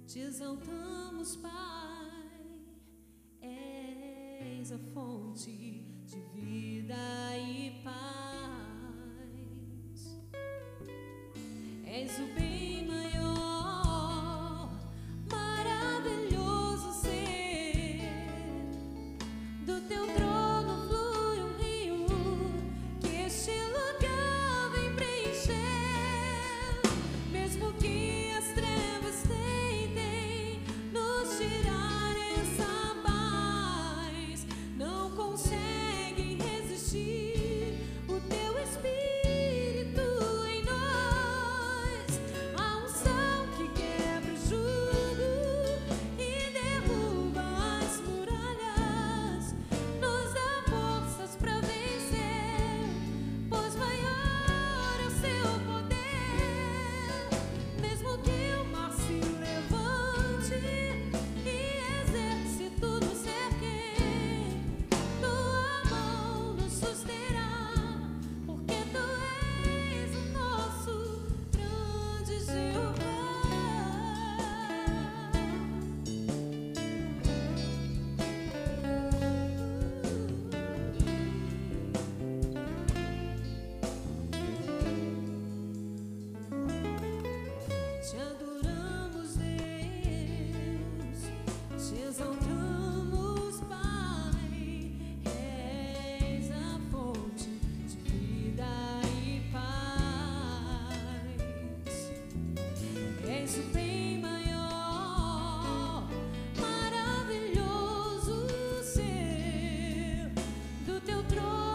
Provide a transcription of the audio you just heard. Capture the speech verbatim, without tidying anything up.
Te exaltamos, Pai, és a fonte de vida e paz. És o bem maior, maravilhoso ser. Do teu trono flui um rio que este lugar vem preencher. Mesmo que as trevas tentem nos tirar essa paz, não conseguem resistir o teu Espírito em nós. A unção que quebra o jugo e derruba as muralhas nos dá forças para vencer, pois maior é o seu poder. Mesmo que o mar se levante e exército nos cerquem, tua mão nos susterá, porque tu és o nosso grande Jeová. Te adoramos, Deus, te exaltamos, Pai, és a fonte de vida e paz. És o bem maior, maravilhoso ser. Do teu trono